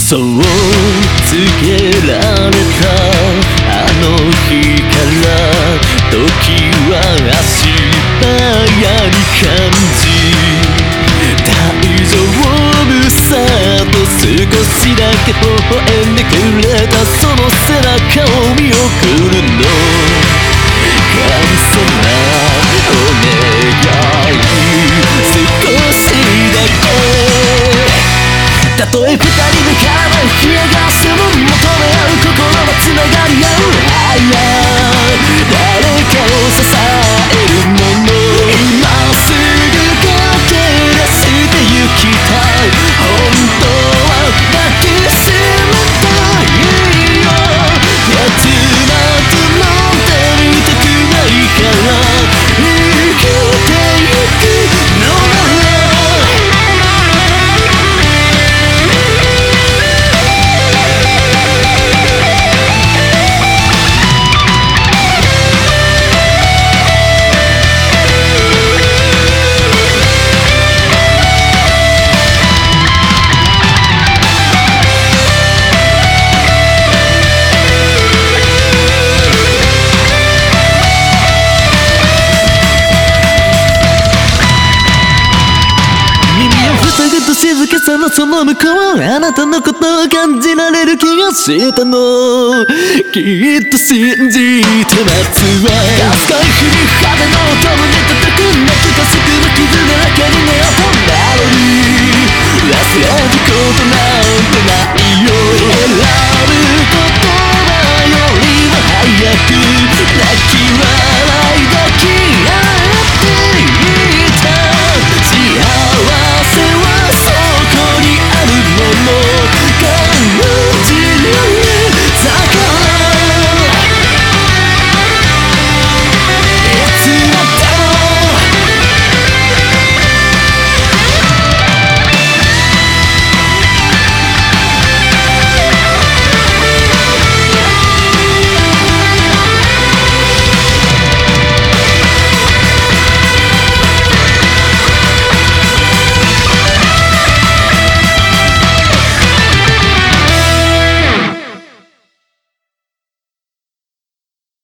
嘘をつけられたあの日から時は足早に感じ、大丈夫さと少しだけ微笑んでくれたその背中を見送るの、神様お願い少しだけ、たとえ二人で体を冷やがしても求め合う心はつながり合う、誰かを支えるもの、今すぐ駆け出してゆきたい、本当は抱きしめたいよ、夏なんて見たくないから生きてゆくのなら、静けさのその向こう、あなたのことを感じられる気がしたの、きっと信じて待つわ、かすかい日に風の音胸叩く懐かしく